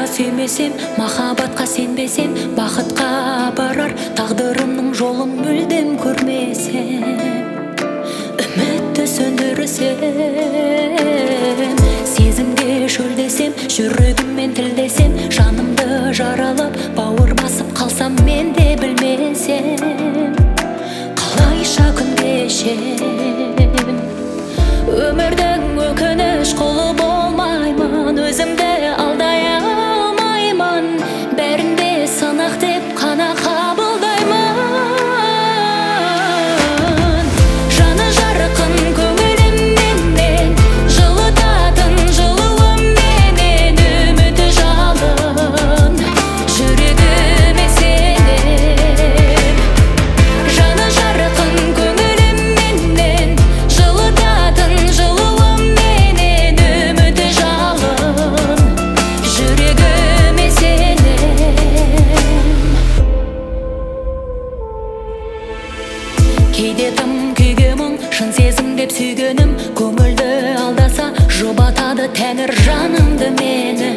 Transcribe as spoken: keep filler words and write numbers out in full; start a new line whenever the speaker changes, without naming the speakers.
сүймесем, махаббатқа сенбесем, бақытқа барар тағдырымның жолын мүлдем көрмесем, үмітті сөндірсем, сезімге шөлдесем, жүрегіммен тілдесем, жанымды жаралап бауыр басып қалсам, мен де білмесем қалайша күн кешем. Өмірдің өкініш құлы болмаймын, өзімді алдай алмаймын, бәрінде сынақ деп қана қабылдаймын. Жаны жарқын көңілімнен, жылытатын жылуыменен, үміті жалын жүрегіме сенем. Жаны жарқын көңілімнен, жылытатын жылуыменен, үміті жалын жүрегіме сенем. Кейде тым күйге мұң, шын сезім деп сүйгенім, көңілді алдаса жұбатады тәңір жанымды мені.